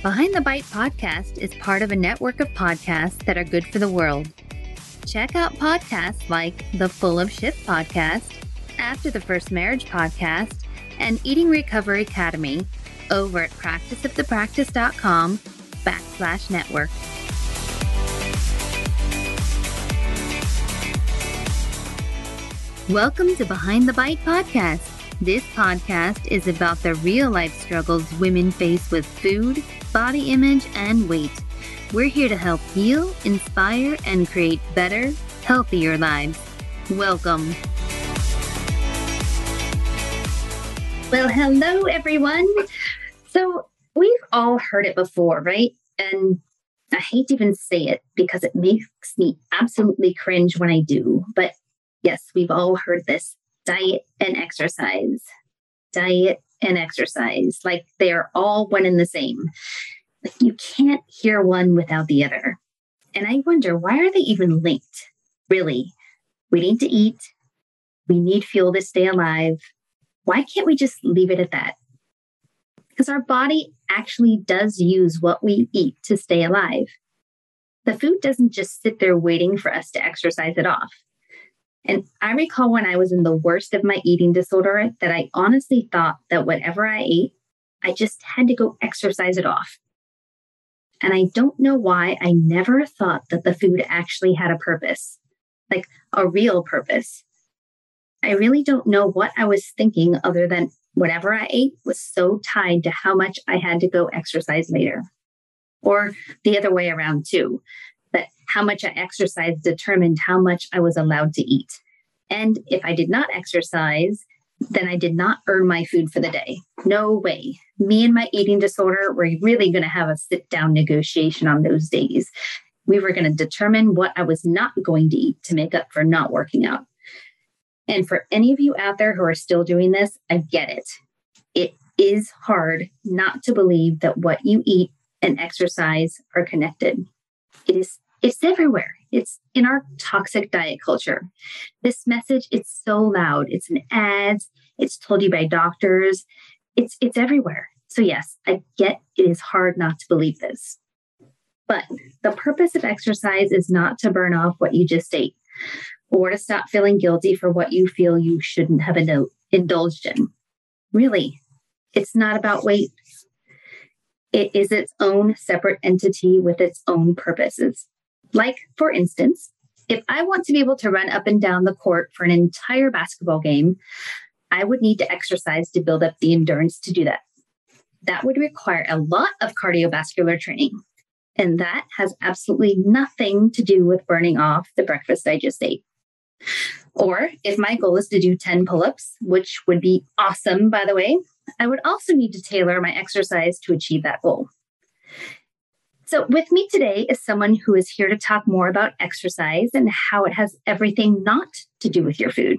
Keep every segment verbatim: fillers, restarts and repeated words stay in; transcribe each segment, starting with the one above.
Behind the Bite podcast is part of a network of podcasts that are good for the world. Check out podcasts like the Full of Shit podcast, After the First Marriage podcast, and Eating Recovery Academy over at practiceofthepractice.com backslash network. Welcome to Behind the Bite podcast. This podcast is about the real-life struggles women face with food, body image, and weight. We're here to help heal, inspire, and create better, healthier lives. Welcome. Well, hello, everyone. So we've all heard it before, right? And I hate to even say it because it makes me absolutely cringe when I do. But yes, we've all heard this. Diet and exercise, diet and exercise, like they're all one and the same. Like you can't hear one without the other. And I wonder, why are they even linked? Really, we need to eat. We need fuel to stay alive. Why can't we just leave it at that? Because our body actually does use what we eat to stay alive. The food doesn't just sit there waiting for us to exercise it off. And I recall when I was in the worst of my eating disorder that I honestly thought that whatever I ate, I just had to go exercise it off. And I don't know why I never thought that the food actually had a purpose, like a real purpose. I really don't know what I was thinking other than whatever I ate was so tied to how much I had to go exercise later. Or the other way around too. That how much I exercised determined how much I was allowed to eat. And if I did not exercise, then I did not earn my food for the day. No way. Me and my eating disorder were really going to have a sit-down negotiation on those days. We were going to determine what I was not going to eat to make up for not working out. And for any of you out there who are still doing this, I get it. It is hard not to believe that what you eat and exercise are connected. It is It's everywhere. It's in our toxic diet culture. This message, it's so loud. It's in ads. It's told you by doctors. It's it's everywhere. So yes, I get it is hard not to believe this. But the purpose of exercise is not to burn off what you just ate or to stop feeling guilty for what you feel you shouldn't have indul- indulged in. Really, it's not about weight. It is its own separate entity with its own purposes. Like, for instance, if I want to be able to run up and down the court for an entire basketball game, I would need to exercise to build up the endurance to do that. That would require a lot of cardiovascular training. And that has absolutely nothing to do with burning off the breakfast I just ate. Or if my goal is to do ten pull-ups, which would be awesome, by the way, I would also need to tailor my exercise to achieve that goal. So with me today is someone who is here to talk more about exercise and how it has everything not to do with your food.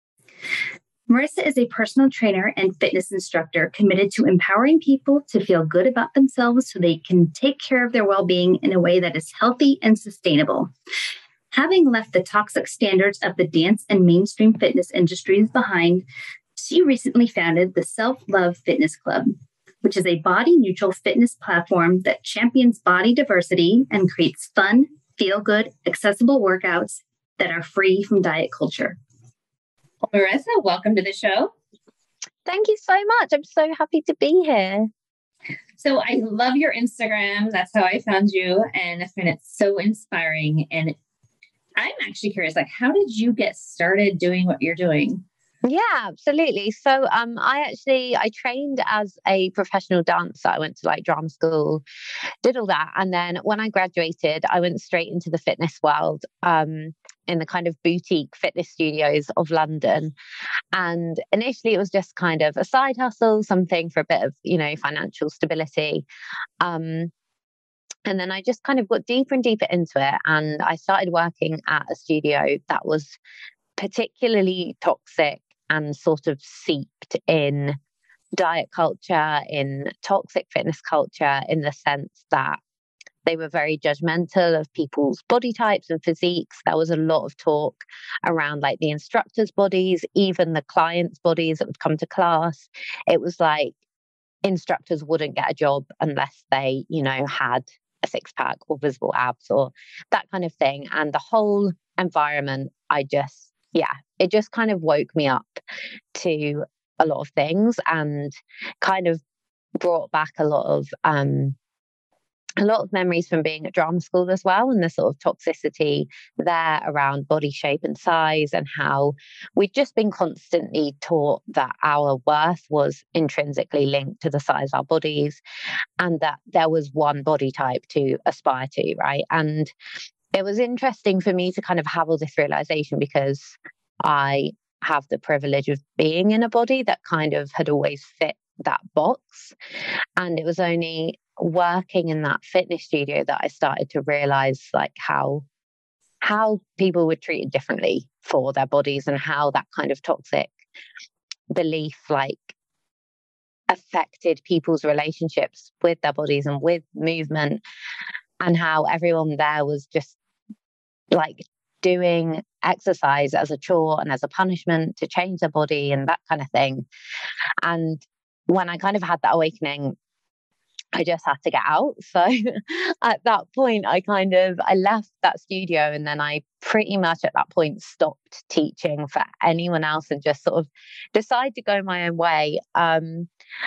Marissa is a personal trainer and fitness instructor committed to empowering people to feel good about themselves so they can take care of their well-being in a way that is healthy and sustainable. Having left the toxic standards of the dance and mainstream fitness industries behind, she recently founded the Self-Love Fitness Club, which is a body-neutral fitness platform that champions body diversity and creates fun, feel-good, accessible workouts that are free from diet culture. Marissa, welcome to the show. Thank you so much. I'm so happy to be here. So I love your Instagram. That's how I found you. And I find it so inspiring. And I'm actually curious, like, how did you get started doing what you're doing? Yeah, absolutely. So um, I actually, I trained as a professional dancer. I went to like drama school, did all that. And then when I graduated, I went straight into the fitness world um, in the kind of boutique fitness studios of London. And initially it was just kind of a side hustle, something for a bit of, you know, financial stability. Um, and then I just kind of got deeper and deeper into it. And I started working at a studio that was particularly toxic and sort of seeped in diet culture, in toxic fitness culture, in the sense that they were very judgmental of people's body types and physiques. There was a lot of talk around like the instructors' bodies, even the clients' bodies that would come to class. It was like instructors wouldn't get a job unless they, you know, had a six pack or visible abs or that kind of thing. And the whole environment, I just, yeah, it just kind of woke me up to a lot of things and kind of brought back a lot of, um, a lot of memories from being at drama school as well, and the sort of toxicity there around body shape and size, and how we'd just been constantly taught that our worth was intrinsically linked to the size of our bodies, and that there was one body type to aspire to, right? And it was interesting for me to kind of have all this realization because I have the privilege of being in a body that kind of had always fit that box. And it was only working in that fitness studio that I started to realize like how how people were treated differently for their bodies, and how that kind of toxic belief like affected people's relationships with their bodies and with movement, and how everyone there was just like doing exercise as a chore and as a punishment to change their body and that kind of thing. And when I kind of had that awakening, I just had to get out. So at that point, I kind of, I left that studio, and then I pretty much at that point stopped teaching for anyone else and just sort of decided to go my own way. Um,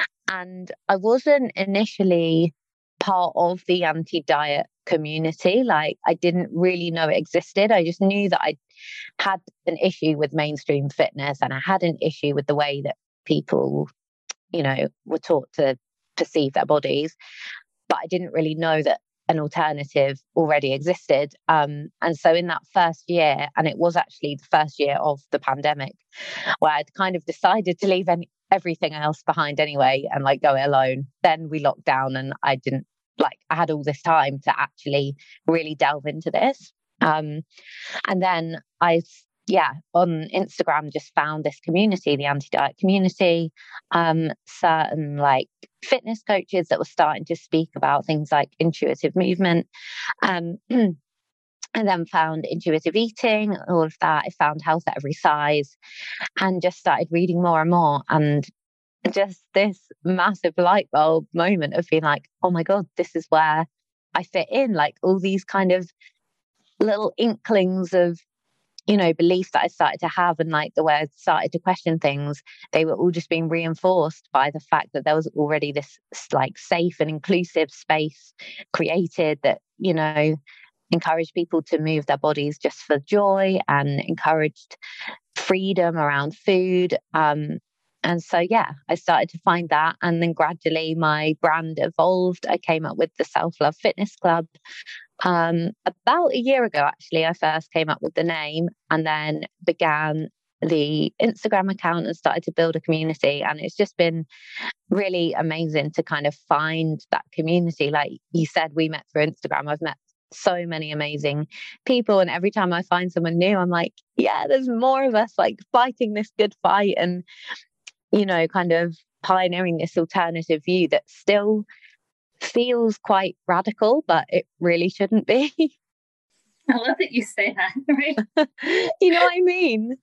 and I wasn't initially part of the anti-diet community. Like I didn't really know it existed. I just knew that I had an issue with mainstream fitness, and I had an issue with the way that people, you know, were taught to perceive their bodies, but I didn't really know that an alternative already existed. Um, and so in that first year, and it was actually the first year of the pandemic, where I'd kind of decided to leave any, everything else behind anyway and like go it alone. Then we locked down, and I didn't like, I had all this time to actually really delve into this. Um, and then I yeah, on Instagram, just found this community, the anti-diet community, um, certain like fitness coaches that were starting to speak about things like intuitive movement, um, and then found intuitive eating, all of that. I found health at every size, and just started reading more and more. And just this massive light bulb moment of being like, oh my God, this is where I fit in. Like all these kind of little inklings of, you know, beliefs that I started to have, and like the way I started to question things, they were all just being reinforced by the fact that there was already this like safe and inclusive space created that, you know, encouraged people to move their bodies just for joy, and encouraged freedom around food. Um, and so, yeah, I started to find that. And then gradually my brand evolved. I came up with the Self Love Fitness Club. Um, about a year ago, actually, I first came up with the name, and then began the Instagram account and started to build a community. And it's just been really amazing to kind of find that community. Like you said, we met through Instagram. I've met so many amazing people, and every time I find someone new, I'm like, yeah, there's more of us like fighting this good fight, and, you know, kind of pioneering this alternative view that still feels quite radical, but it really shouldn't be. I love that you say that, right? You know what I mean?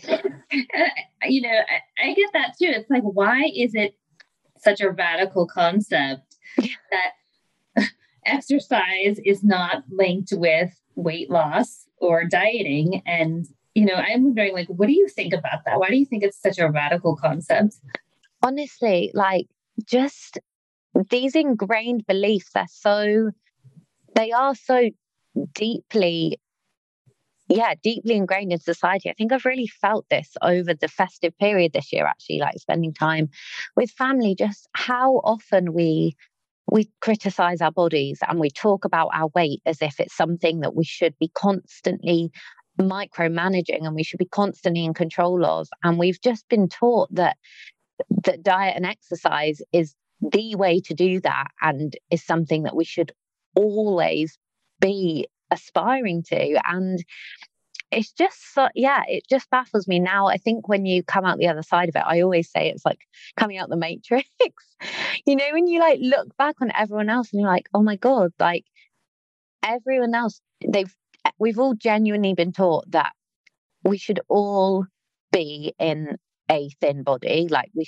You know, I, I get that too. It's like, why is it such a radical concept that exercise is not linked with weight loss or dieting? And, you know, I'm wondering, like, what do you think about that? Why do you think it's such a radical concept? Honestly, like, just these ingrained beliefs are so, they are so deeply, yeah, deeply ingrained in society. I think I've really felt this over the festive period this year, actually, like spending time with family, just how often we we criticize our bodies and we talk about our weight as if it's something that we should be constantly micromanaging and we should be constantly in control of. And we've just been taught that that diet and exercise is the way to do that, and is something that we should always be aspiring to. And it's just so, yeah, it just baffles me now. I think when you come out the other side of it, I always say it's like coming out the matrix. You know, when you like look back on everyone else and you're like, oh my God, like everyone else, they've we've all genuinely been taught that we should all be in a thin body. Like we should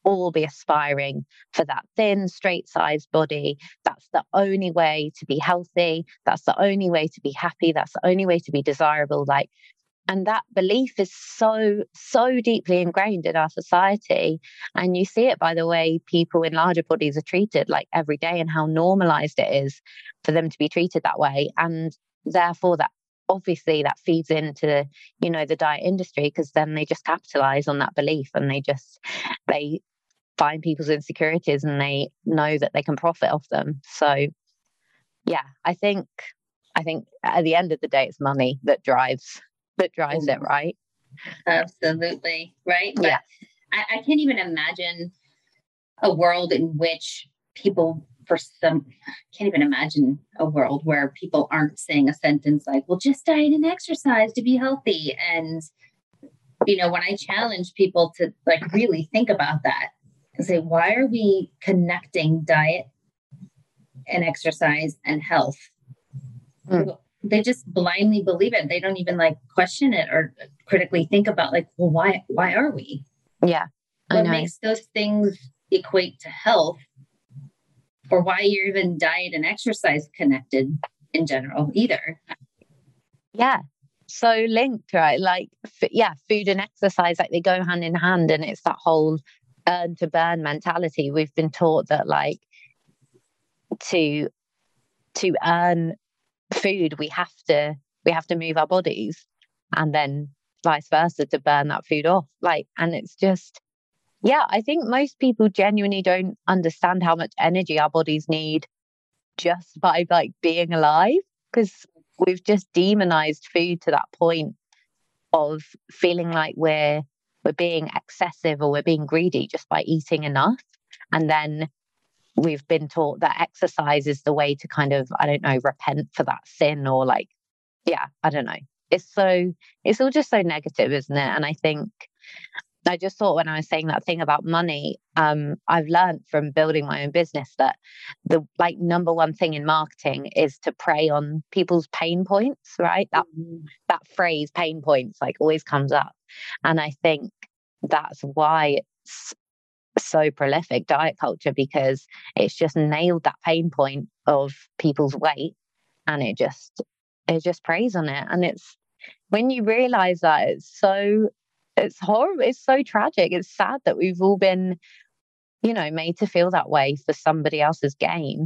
all be aspiring for that thin, straight sized body. That's the only way to be healthy. That's the only way to be happy. That's the only way to be desirable. Like, and that belief is so, so deeply ingrained in our society. And you see it by the way people in larger bodies are treated like every day, and how normalized it is for them to be treated that way. And therefore that obviously that feeds into, you know, the diet industry, because then they just capitalize on that belief, and they just, they find people's insecurities and they know that they can profit off them. So yeah, I think, I think at the end of the day, it's money that drives that drives it, right? Absolutely. Right. But yeah. I, I can't even imagine a world in which people, for some, can't even imagine a world where people aren't saying a sentence like, well, just diet and exercise to be healthy. And, you know, when I challenge people to like really think about that and say, why are we connecting diet and exercise and health? Mm. They just blindly believe it. They don't even like question it or critically think about like, well, why, why are we? Yeah. I what know. makes those things equate to health, or why you're even diet and exercise connected in general either. Yeah. So linked, right? Like, f- yeah, food and exercise, like they go hand in hand. And it's that whole earn to burn mentality. We've been taught that like to, to earn food, we have to, we have to move our bodies, and then vice versa to burn that food off. Like, and it's just, yeah, I think most people genuinely don't understand how much energy our bodies need just by like being alive, because we've just demonized food to that point of feeling like we're we're being excessive or we're being greedy just by eating enough. And then we've been taught that exercise is the way to kind of, I don't know, repent for that sin, or like, yeah, I don't know. It's so, it's all just so negative, isn't it? And I think, I just thought when I was saying that thing about money, um, I've learned from building my own business that the like number one thing in marketing is to prey on people's pain points, right? That mm-hmm. that phrase, pain points, like always comes up. And I think that's why it's so prolific, diet culture, because it's just nailed that pain point of people's weight, and it just it just preys on it. And it's when you realize that, it's so it's horrible, it's so tragic, it's sad that we've all been, you know, made to feel that way for somebody else's gain.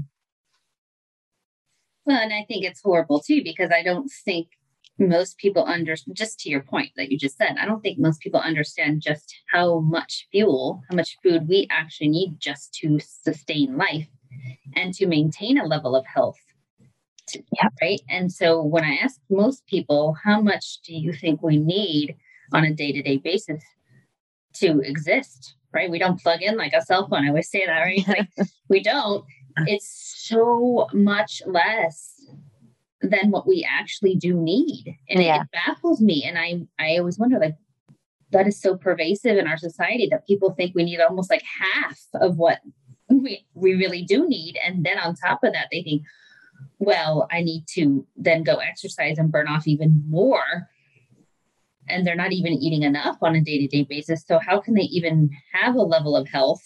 Well, and I think it's horrible too, because I don't think most people understand, just to your point that you just said, I don't think most people understand just how much fuel, how much food we actually need just to sustain life and to maintain a level of health. To, yeah. Right. And so when I ask most people, how much do you think we need on a day-to-day basis to exist? Right. We don't plug in like a cell phone. I always say that, right? Like we don't. It's so much less than what we actually do need. And yeah. it baffles me. And I, I always wonder, like, that is so pervasive in our society that people think we need almost like half of what we, we really do need. And then on top of that, they think, well, I need to then go exercise and burn off even more. And they're not even eating enough on a day-to-day basis. So how can they even have a level of health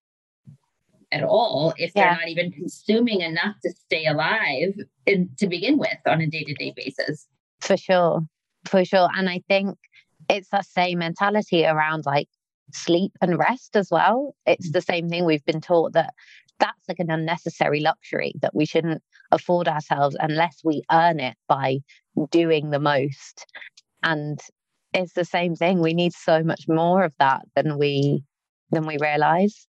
at all if yeah. they're not even consuming enough to stay alive in, to begin with on a day-to-day basis? For sure. For sure. And I think it's that same mentality around like sleep and rest as well. It's the same thing. We've been taught that that's like an unnecessary luxury that we shouldn't afford ourselves unless we earn it by doing the most. And it's the same thing. We need so much more of that than we than we realize.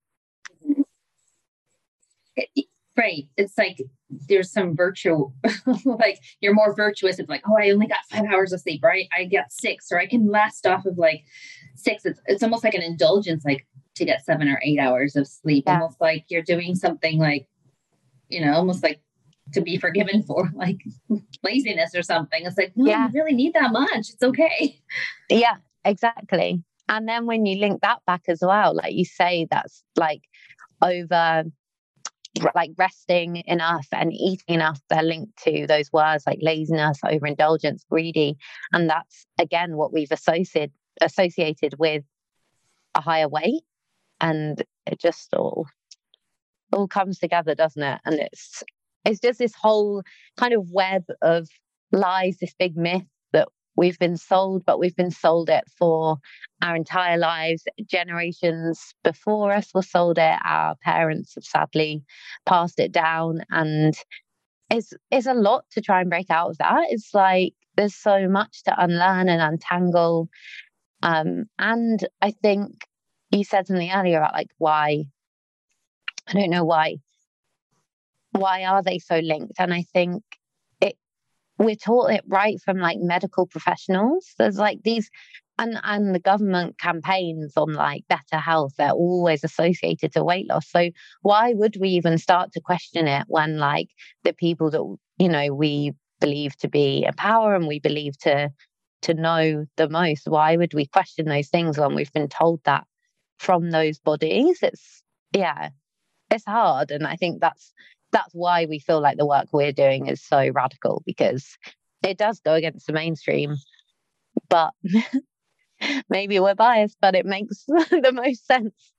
Right. It's like there's some virtue, like you're more virtuous. It's like, oh, I only got five hours of sleep, right? I get six, or I can last off of like six. It's, it's almost like an indulgence, like to get seven or eight hours of sleep. Yeah. Almost like you're doing something like, you know, almost like to be forgiven for like laziness or something. It's like, no, yeah. you really need that much. It's okay. Yeah, exactly. And then when you link that back as well, like you say, that's like over, like resting enough and eating enough, they're linked to those words like laziness, overindulgence, greedy. And that's, again, what we've associated associated with a higher weight. and it just all all comes together, doesn't it? And it's it's just this whole kind of web of lies, this big myth that we've been sold, but we've been sold it for our entire lives. Generations before us were sold it. Our parents have sadly passed it down, and it's it's a lot to try and break out of that. It's like there's so much to unlearn and untangle. Um, and I think you said something earlier about like why, I don't know why, why are they so linked? And I think it, we're taught it right from like medical professionals. There's like these, and, and the government campaigns on like better health, they're always associated to weight loss. So why would we even start to question it when like the people that, you know, we believe to be in power and we believe to to know the most, why would we question those things when we've been told that from those bodies? It's, yeah, it's hard. And I think that's that's why we feel like the work we're doing is so radical, because it does go against the mainstream, but maybe we're biased, but it makes the most sense.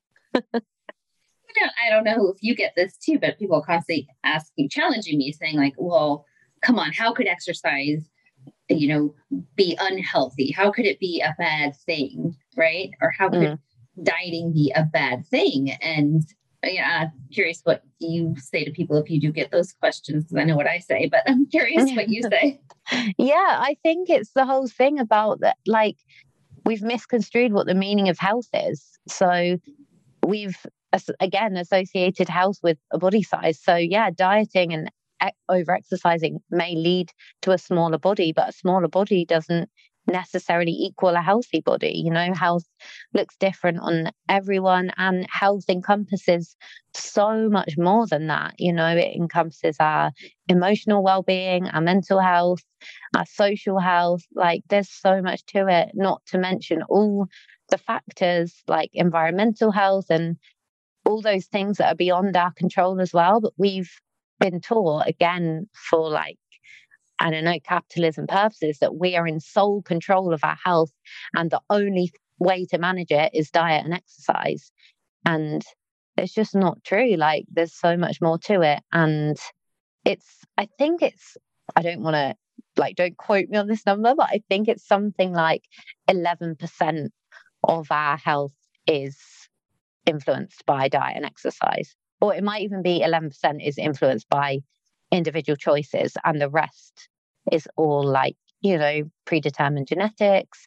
I don't know if you get this too, but people constantly asking, challenging me, saying like, well, come on, how could exercise, you know, be unhealthy? How could it be a bad thing? Right? Or how could mm. dieting be a bad thing? And yeah, I'm curious what you say to people if you do get those questions, because I know what I say, but I'm curious what you say. Yeah, I think it's the whole thing about that, like, we've misconstrued what the meaning of health is. So we've, again, associated health with a body size. So yeah, dieting and over exercising may lead to a smaller body, but a smaller body doesn't necessarily equal a healthy body. You know, health looks different on everyone, and health encompasses so much more than that. You know, it encompasses our emotional well-being, our mental health, our social health. Like, there's so much to it, not to mention all the factors like environmental health and all those things that are beyond our control as well. But we've been taught, again, for like, I don't know, capitalism purposes, that we are in sole control of our health and the only way to manage it is diet and exercise. And it's just not true. Like, there's so much more to it. And it's, I think it's, I don't want to, like, don't quote me on this number, but I think it's something like eleven percent of our health is influenced by diet and exercise. Or it might even be eleven percent is influenced by individual choices, and the rest is all like, you know, predetermined genetics,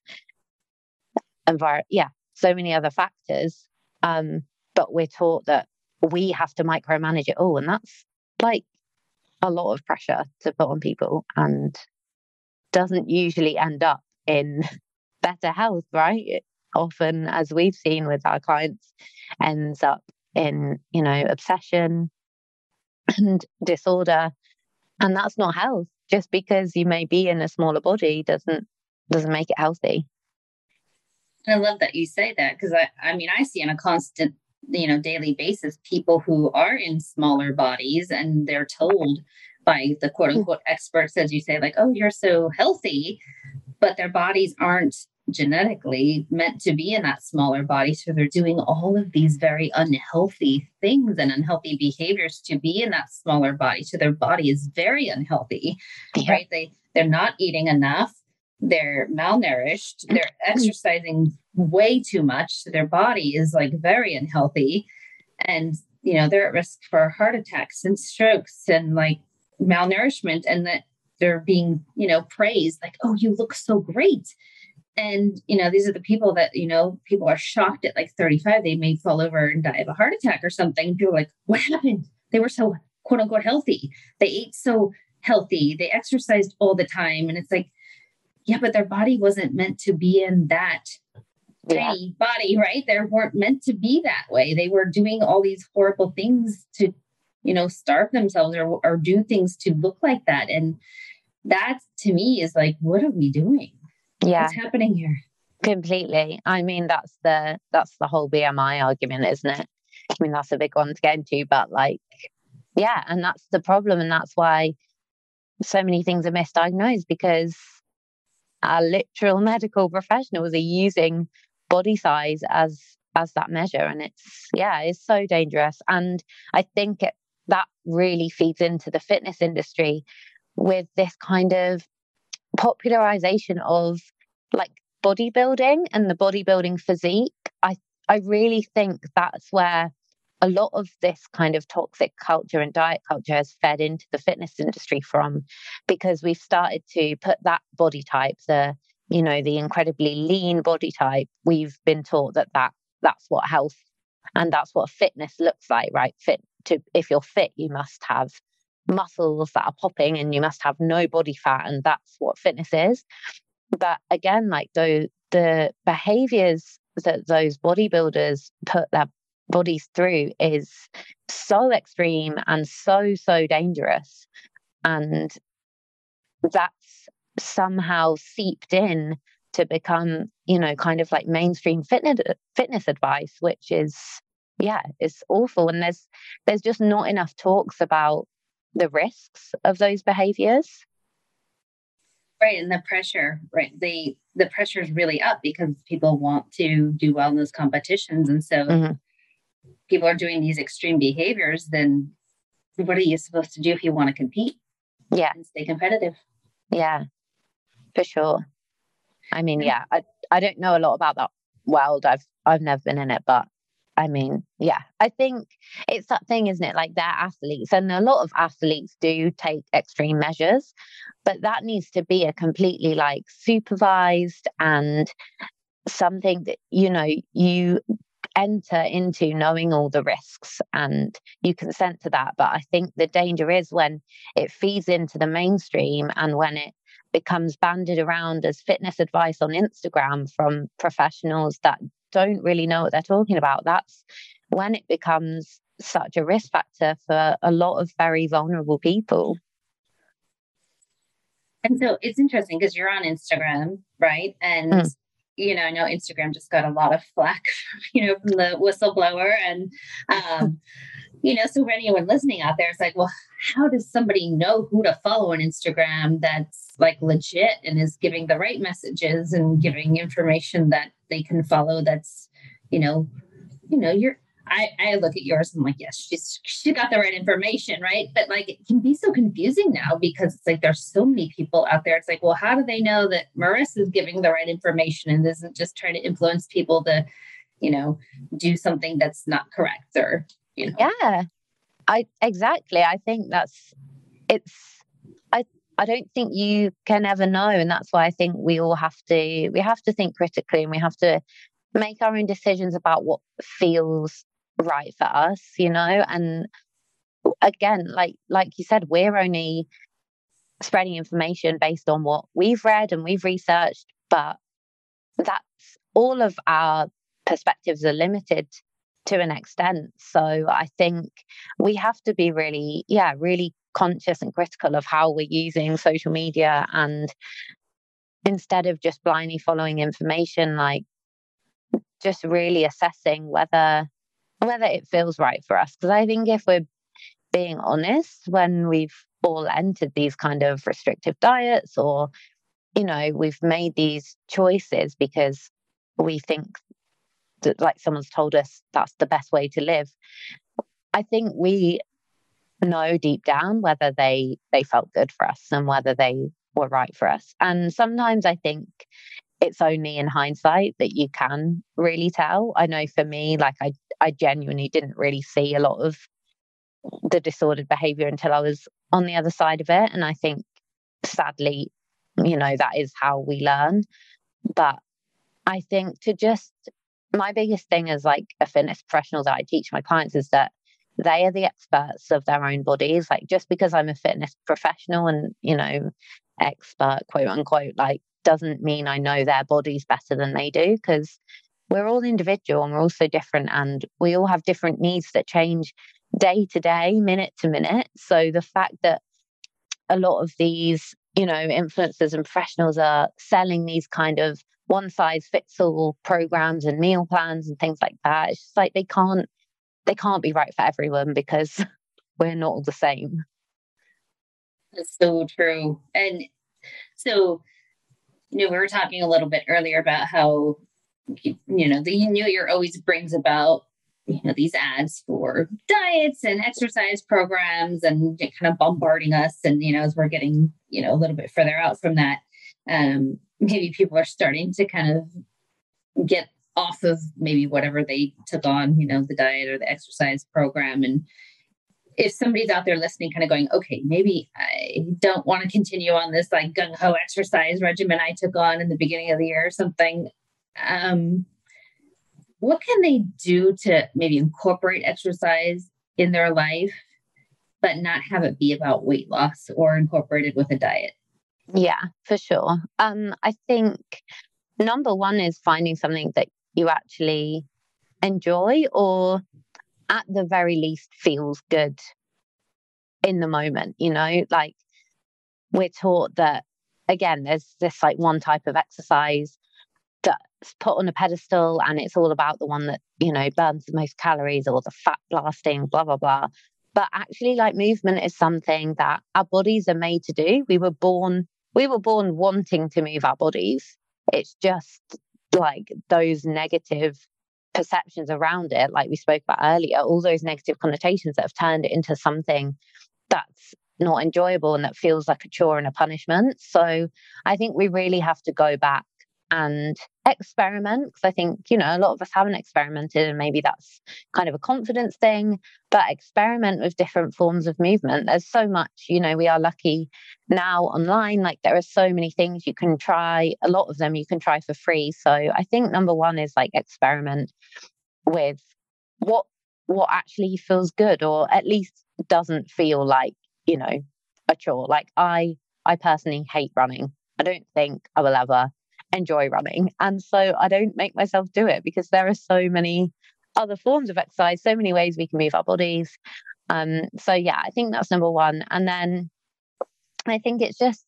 envir- yeah, so many other factors. Um, but we're taught that we have to micromanage it all, and that's like a lot of pressure to put on people, and doesn't usually end up in better health, right? It often, as we've seen with our clients, ends up in, you know, obsession and disorder. And that's not health. Just because you may be in a smaller body doesn't doesn't make it healthy. I love that you say that, because I, I mean, I see on a constant, you know, daily basis people who are in smaller bodies, and they're told by the quote unquote experts, as you say, like, oh, you're so healthy, but their bodies aren't genetically meant to be in that smaller body. So they're doing all of these very unhealthy things and unhealthy behaviors to be in that smaller body. So their body is very unhealthy, yeah. right? They, they're not eating enough. They're malnourished. They're exercising way too much. So their body is like very unhealthy. And, you know, they're at risk for heart attacks and strokes and like malnourishment. And that they're being, you know, praised like, oh, you look so great. And, you know, these are the people that, you know, people are shocked at like thirty-five, they may fall over and die of a heart attack or something. People are like, what happened? They were so quote unquote healthy. They ate so healthy. They exercised all the time. And it's like, yeah, but their body wasn't meant to be in that yeah. tiny body, right? They weren't meant to be that way. They were doing all these horrible things to, you know, starve themselves or, or do things to look like that. And that to me is like, what are we doing? Yeah. What's happening here? Completely. I mean, that's the that's the whole B M I argument, isn't it? I mean, that's a big one to get into, but like, yeah, and that's the problem. And that's why so many things are misdiagnosed, because our literal medical professionals are using body size as as that measure. And it's, yeah, it's so dangerous. And I think it, that really feeds into the fitness industry with this kind of popularization of like bodybuilding and the bodybuilding physique. I, I really think that's where a lot of this kind of toxic culture and diet culture has fed into the fitness industry from, because we've started to put that body type, the, you know, the incredibly lean body type, we've been taught that, that that's what health and that's what fitness looks like, right? Fit to, if you're fit, you must have muscles that are popping and you must have no body fat, and that's what fitness is. But again, like the the behaviors that those bodybuilders put their bodies through is so extreme and so so dangerous, and that's somehow seeped in to become, you know, kind of like mainstream fitness fitness advice, which is, yeah, it's awful. And there's there's just not enough talks about the risks of those behaviors. Right. And the pressure, right. They, the pressure is really up because people want to do well in those competitions. And so Mm-hmm. people are doing these extreme behaviors, then what are you supposed to do if you want to compete? Yeah. And stay competitive. Yeah, for sure. I mean, yeah, I, I don't know a lot about that world. I've, I've never been in it, but I mean, yeah, I think it's that thing, isn't it? Like they're athletes, and a lot of athletes do take extreme measures, but that needs to be a completely like supervised and something that, you know, you enter into knowing all the risks and you consent to that. But I think the danger is when it feeds into the mainstream and when it becomes banded around as fitness advice on Instagram from professionals that don't really know what they're talking about. That's when it becomes such a risk factor for a lot of very vulnerable people. And so it's interesting because you're on Instagram, right? And, mm. you know, I know Instagram just got a lot of flack, you know, from the whistleblower. And, um, you know, so for anyone listening out there, it's like, well, how does somebody know who to follow on Instagram that's like legit and is giving the right messages and giving information that they can follow? That's, you know, you know, you're, I, I look at yours and I'm like, yes, she's, she got the right information, right? But like, it can be so confusing now because it's like, there's so many people out there. It's like, well, how do they know that Marissa is giving the right information and isn't just trying to influence people to, you know, do something that's not correct or, you know? Yeah, I, exactly. I think that's, it's, I, I don't think you can ever know. And that's why I think we all have to, we have to think critically and we have to make our own decisions about what feels right for us, you know. And again, like like you said, we're only spreading information based on what we've read and we've researched, but that's all of our perspectives are limited to an extent. So I think we have to be really, yeah, really conscious and critical of how we're using social media, and instead of just blindly following information, like just really assessing whether whether it feels right for us. Because I think if we're being honest, when we've all entered these kind of restrictive diets, or, you know, we've made these choices because we think that like someone's told us that's the best way to live, I think we know deep down whether they they felt good for us and whether they were right for us. And sometimes I think it's only in hindsight that you can really tell. I know for me, like I, I genuinely didn't really see a lot of the disordered behavior until I was on the other side of it. And I think sadly, you know, that is how we learn. But I think to just, my biggest thing as like a fitness professional that I teach my clients is that they are the experts of their own bodies. Like just because I'm a fitness professional and, you know, expert, quote unquote, like doesn't mean I know their bodies better than they do, because we're all individual and we're all so different and we all have different needs that change day to day, minute to minute. So the fact that a lot of these, you know, influencers and professionals are selling these kind of one size fits all programs and meal plans and things like that, it's just like they can't they can't be right for everyone because we're not all the same. That's so true. And so, you know, we were talking a little bit earlier about how you, you know, the new year always brings about, you know, these ads for diets and exercise programs and kind of bombarding us. And, you know, as we're getting, you know, a little bit further out from that, um, maybe people are starting to kind of get off of maybe whatever they took on, you know, the diet or the exercise program. And if somebody's out there listening, kind of going, okay, maybe I don't want to continue on this like gung ho exercise regimen I took on in the beginning of the year or something. Um, what can they do to maybe incorporate exercise in their life, but not have it be about weight loss or incorporated with a diet? Yeah, for sure. Um, I think number one is finding something that you actually enjoy, or at the very least feels good in the moment. You know, like we're taught that, again, there's this like one type of exercise that's put on a pedestal, and it's all about the one that, you know, burns the most calories or the fat blasting, blah, blah, blah. But actually, like, movement is something that our bodies are made to do. We were born, we were born wanting to move our bodies. It's just like those negative perceptions around it, like we spoke about earlier, all those negative connotations that have turned it into something that's not enjoyable and that feels like a chore and a punishment. So I think we really have to go back and experiment, because I think, you know, a lot of us haven't experimented, and maybe that's kind of a confidence thing, but experiment with different forms of movement. There's so much, you know, we are lucky now online, like there are so many things you can try, a lot of them you can try for free. So I think number one is like experiment with what what actually feels good, or at least doesn't feel like, you know, a chore. Like I I personally hate running. I don't think I will ever enjoy running. And so I don't make myself do it, because there are so many other forms of exercise, so many ways we can move our bodies. Um, so yeah, I think that's number one. And then I think it's just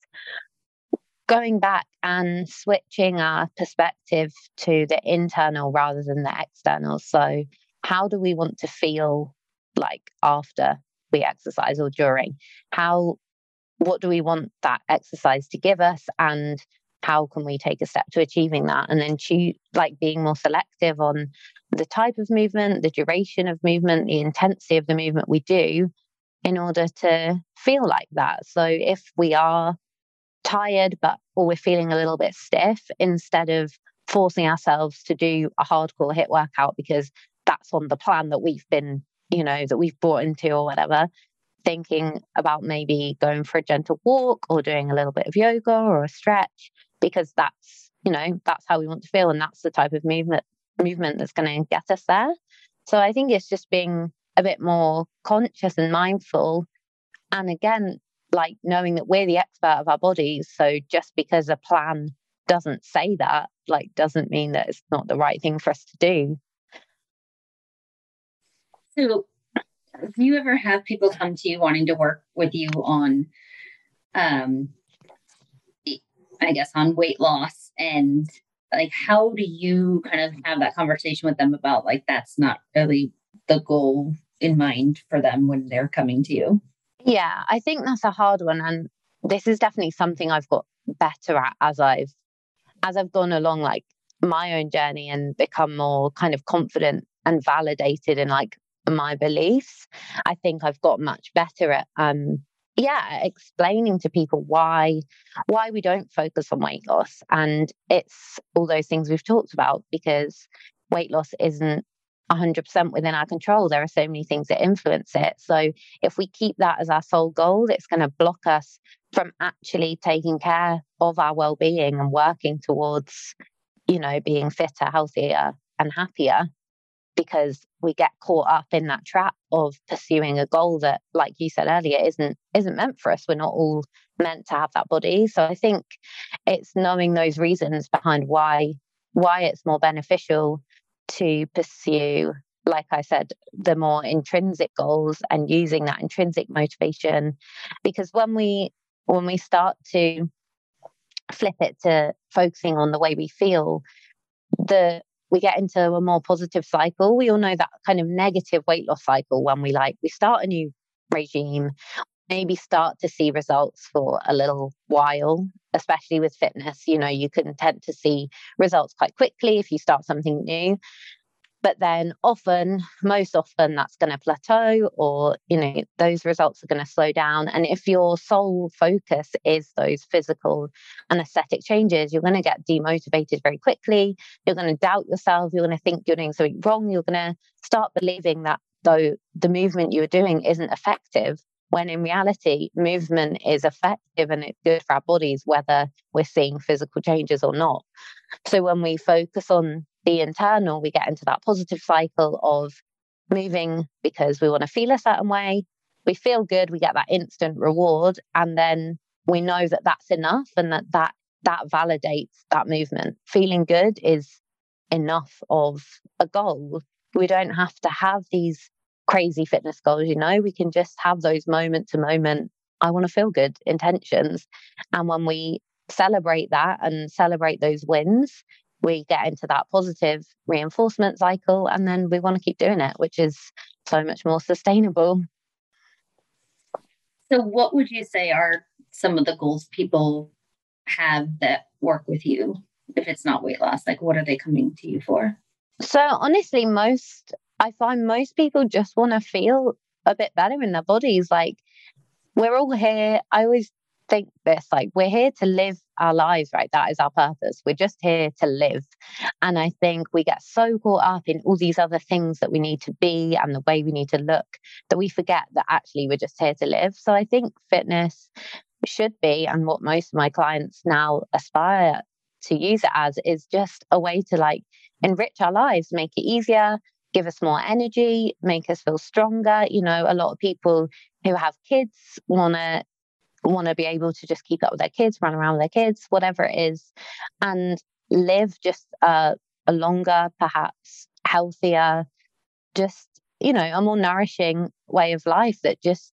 going back and switching our perspective to the internal rather than the external. So how do we want to feel like after we exercise or during? How, what do we want that exercise to give us? And how can we take a step to achieving that? And then choose, like, being more selective on the type of movement, the duration of movement, the intensity of the movement we do in order to feel like that. So if we are tired, but or we're feeling a little bit stiff, instead of forcing ourselves to do a hardcore HIIT workout because that's on the plan that we've been, you know, that we've bought into or whatever, thinking about maybe going for a gentle walk or doing a little bit of yoga or a stretch, because that's, you know, that's how we want to feel, and that's the type of movement movement that's going to get us there. So I think it's just being a bit more conscious and mindful, and again, like knowing that we're the expert of our bodies. So just because a plan doesn't say that, like, doesn't mean that it's not the right thing for us to do. So do you ever have people come to you wanting to work with you on, um, I guess, on weight loss, and like, how do you kind of have that conversation with them about, like, that's not really the goal in mind for them when they're coming to you? Yeah, I think that's a hard one. And this is definitely something I've got better at as I've, as I've gone along, like my own journey, and become more kind of confident and validated in like my beliefs. I think I've got much better at, um, yeah, explaining to people why why we don't focus on weight loss. And it's all those things we've talked about, because weight loss isn't one hundred percent within our control. There are so many things that influence it. So if we keep that as our sole goal, it's going to block us from actually taking care of our well-being and working towards, you know, being fitter, healthier, and happier, because we get caught up in that trap of pursuing a goal that, like you said earlier, isn't isn't meant for us. We're not all meant to have that body. So I think it's knowing those reasons behind why why it's more beneficial to pursue, like I said, the more intrinsic goals, and using that intrinsic motivation. Because when we when we start to flip it to focusing on the way we feel, the we get into a more positive cycle. We all know that kind of negative weight loss cycle when we like we start a new regime, maybe start to see results for a little while, especially with fitness. You know, you can tend to see results quite quickly if you start something new. But then often, most often, that's going to plateau, or, you know, those results are going to slow down. And if your sole focus is those physical and aesthetic changes, you're going to get demotivated very quickly. You're going to doubt yourself. You're going to think you're doing something wrong. You're going to start believing that, though, the movement you're doing isn't effective, when in reality, movement is effective and it's good for our bodies, whether we're seeing physical changes or not. So when we focus on the internal, we get into that positive cycle of moving because we want to feel a certain way. We feel good, we get that instant reward, and then we know that that's enough, and that that, that validates that movement. Feeling good is enough of a goal. We don't have to have these crazy fitness goals, you know, we can just have those moment to moment, I want to feel good intentions. And when we celebrate that and celebrate those wins, we get into that positive reinforcement cycle, and then we want to keep doing it, which is so much more sustainable. So what would you say are some of the goals people have that work with you if it's not weight loss? Like, what are they coming to you for? So honestly, most, I find most people just want to feel a bit better in their bodies. Like, we're all here. I always think this, like, we're here to live our lives, right? That is our purpose. We're just here to live. And I think we get so caught up in all these other things that we need to be and the way we need to look that we forget that actually we're just here to live. So I think fitness should be, and what most of my clients now aspire to use it as, is just a way to like enrich our lives, make it easier, give us more energy, make us feel stronger. You know, a lot of people who have kids want to want to be able to just keep up with their kids, run around with their kids, whatever it is, and live just a, a longer, perhaps healthier, just, you know, a more nourishing way of life that just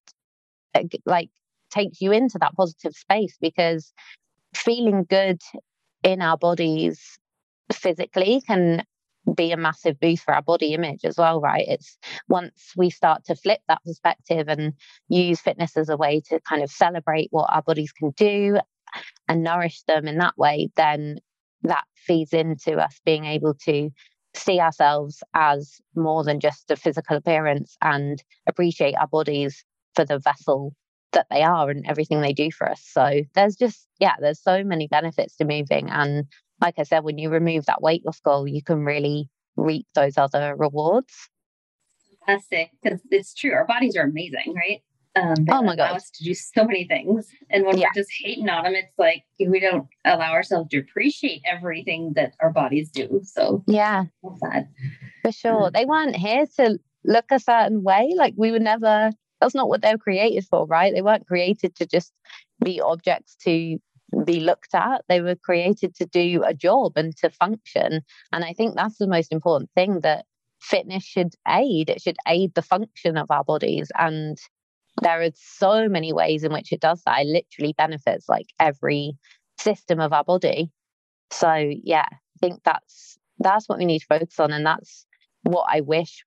like takes you into that positive space. Because feeling good in our bodies physically can be a massive boost for our body image as well, right? It's once we start to flip that perspective and use fitness as a way to kind of celebrate what our bodies can do and nourish them in that way, then that feeds into us being able to see ourselves as more than just a physical appearance and appreciate our bodies for the vessel that they are and everything they do for us. So there's just, yeah, there's so many benefits to moving. And like I said, when you remove that weight loss goal, you can really reap those other rewards. Fantastic. Because it's true. Our bodies are amazing, right? Um, they oh my allow God. us to do so many things. And when yeah. we're just hating on them, it's like we don't allow ourselves to appreciate everything that our bodies do. So yeah, sad. For sure. Um, they weren't here to look a certain way. Like, we were never, that's not what they were created for, right? They weren't created to just be objects to be looked at. They were created to do a job and to function. And I think that's the most important thing that fitness should aid. It should aid the function of our bodies. And there are so many ways in which it does that. It literally benefits like every system of our body. So yeah, I think that's that's what we need to focus on. And that's what I wish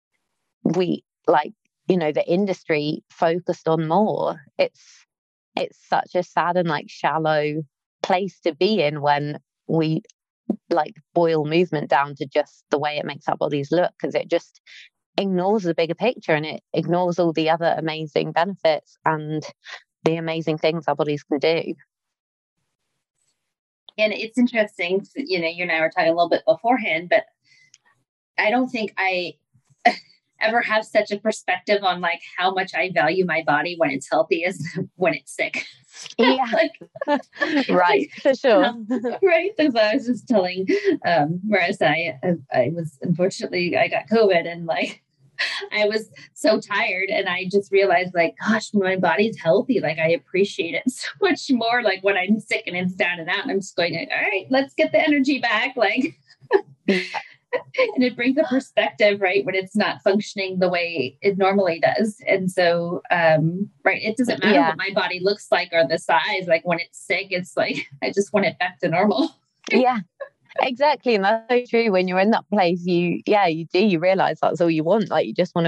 we, like, you know, the industry focused on more. It's It's such a sad and like shallow place to be in when we like boil movement down to just the way it makes our bodies look, because it just ignores the bigger picture and it ignores all the other amazing benefits and the amazing things our bodies can do. And it's interesting, you know, you and I were talking a little bit beforehand, but I don't think I ever have such a perspective on like how much I value my body when it's healthy as when it's sick. Yeah. like, right. For sure. Um, right. Because I was just telling um, Marissa, I, I was, unfortunately, I got COVID and like, I was so tired and I just realized like, gosh, my body's healthy. Like I appreciate it so much more. Like when I'm sick and it's down and out, and I'm just going, all right, let's get the energy back. Like, and it brings a perspective, right, when it's not functioning the way it normally does. And so, um, right, it doesn't matter yeah. what my body looks like or the size. Like when it's sick, it's like, I just want it back to normal. Yeah, exactly. And that's so true. When you're in that place, you, yeah, you do, you realize that's all you want. Like you just want to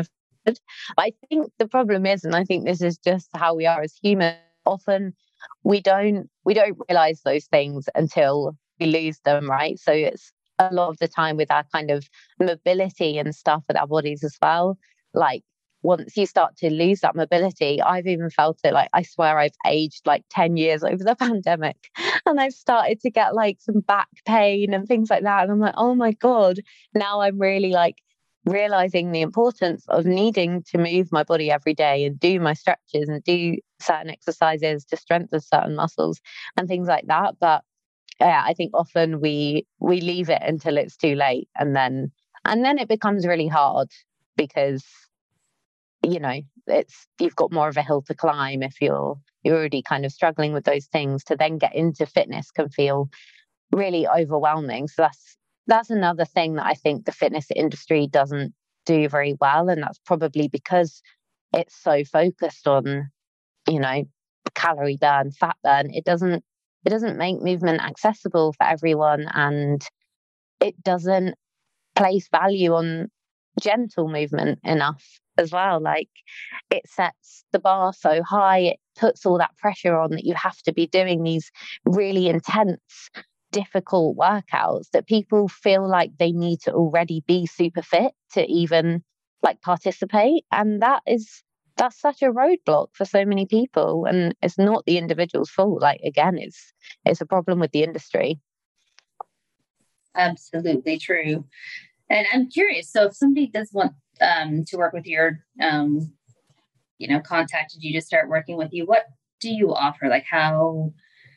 But I think the problem is, and I think this is just how we are as humans, often we don't we don't realize those things until we lose them, right? So it's a lot of the time with our kind of mobility and stuff with our bodies as well. Like once you start to lose that mobility, I've even felt it, like I swear I've aged like ten years over the pandemic, and I've started to get like some back pain and things like that. And I'm like, oh my God, now I'm really like realizing the importance of needing to move my body every day and do my stretches and do certain exercises to strengthen certain muscles and things like that. But yeah, I think often we we leave it until it's too late, and then and then it becomes really hard because you know it's you've got more of a hill to climb if you're you're already kind of struggling with those things. To then get into fitness can feel really overwhelming. So that's that's another thing that I think the fitness industry doesn't do very well, and that's probably because it's so focused on you know calorie burn, fat burn. It doesn't it doesn't make movement accessible for everyone, and it doesn't place value on gentle movement enough as well. Like it sets the bar so high, it puts all that pressure on that you have to be doing these really intense, difficult workouts that people feel like they need to already be super fit to even like participate. And that is that's such a roadblock for so many people, and it's not the individual's fault. Like again, it's it's a problem with the industry. Absolutely true. And I'm curious. So if somebody does want um, to work with your, um, you know, contacted you to start working with you, what do you offer? Like how,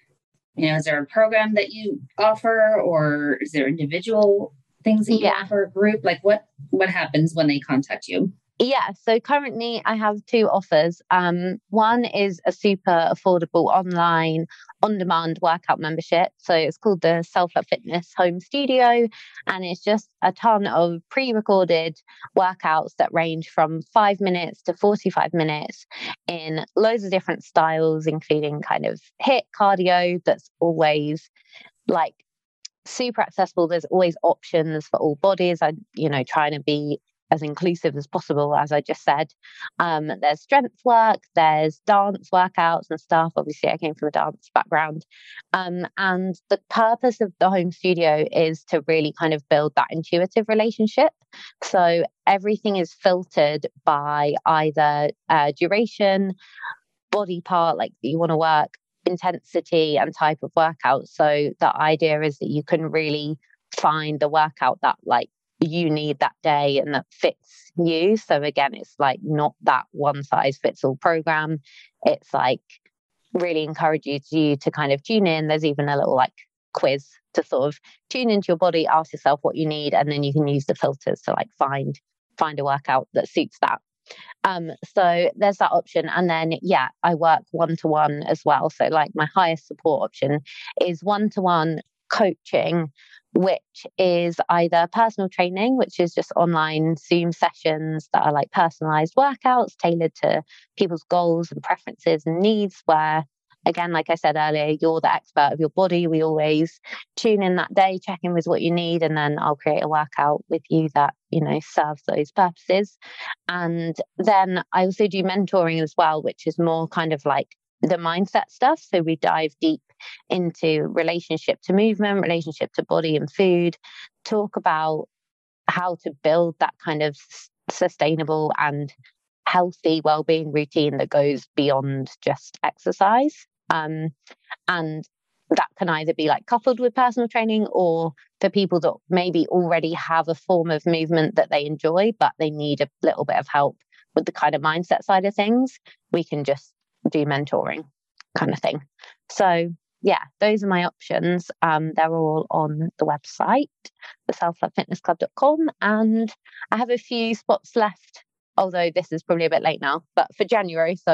you know, is there a program that you offer, or is there individual things that you Yeah. offer, group? Like what, what happens when they contact you? Yeah, so currently I have two offers. Um, one is a super affordable online on-demand workout membership. So it's called the Self Love Fitness Home Studio, and it's just a ton of pre-recorded workouts that range from five minutes to forty-five minutes in loads of different styles, including kind of HIIT cardio that's always like super accessible. There's always options for all bodies. I, you know, trying to be as inclusive as possible, as I just said. Um, there's strength work, there's dance workouts and stuff. Obviously, I came from a dance background. Um, and the purpose of the home studio is to really kind of build that intuitive relationship. So everything is filtered by either uh, duration, body part, like you want to work, intensity, and type of workout. So the idea is that you can really find the workout that like you need that day and that fits you. So again, it's like not that one size fits all program. It's like really encourage you to, you to kind of tune in. There's even a little like quiz to sort of tune into your body, ask yourself what you need, and then you can use the filters to like find find a workout that suits that. Um, so there's that option. And then, yeah, I work one to one as well. So, like, my highest support option is one to one coaching, which is either personal training, which is just online Zoom sessions that are like personalized workouts tailored to people's goals and preferences and needs, where again, like I said earlier, you're the expert of your body. We always tune in that day, check in with what you need, and then I'll create a workout with you that, you know, serves those purposes. And then I also do mentoring as well, which is more kind of like the mindset stuff. So we dive deep into relationship to movement, relationship to body and food, talk about how to build that kind of sustainable and healthy well-being routine that goes beyond just exercise. Um, and that can either be like coupled with personal training, or for people that maybe already have a form of movement that they enjoy, but they need a little bit of help with the kind of mindset side of things, we can just do mentoring kind of thing. So yeah, those are my options. Um, they're all on the website, the self love fitness club dot com. And I have a few spots left, although this is probably a bit late now, but for January. So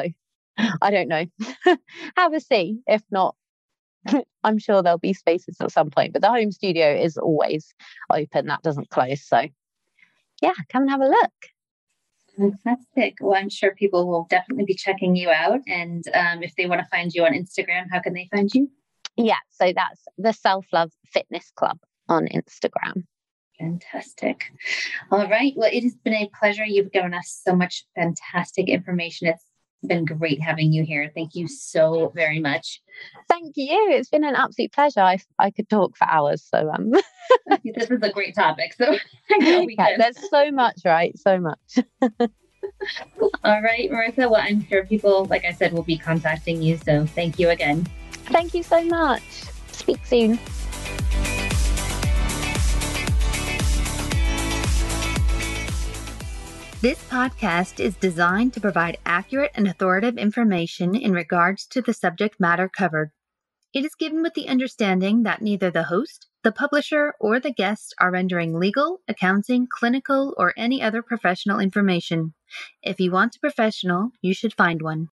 I don't know. Have a see. If not, I'm sure there'll be spaces at some point. But the home studio is always open. That doesn't close. So yeah, come and have a look. Fantastic. Well, I'm sure people will definitely be checking you out. And um, if they want to find you on Instagram, how can they find you? Yeah, so that's the Self Love Fitness Club on Instagram. Fantastic. All right. Well, it has been a pleasure. You've given us so much fantastic information. It's been great having you here. Thank you so very much. Thank you. It's been an absolute pleasure. I, I could talk for hours. So um, this is a great topic. So I know we yeah, can. There's so much, right? So much. All right, Marissa. Well, I'm sure people, like I said, will be contacting you. So thank you again. Thank you so much. Speak soon. This podcast is designed to provide accurate and authoritative information in regards to the subject matter covered. It is given with the understanding that neither the host, the publisher, or the guest are rendering legal, accounting, clinical, or any other professional information. If you want a professional, you should find one.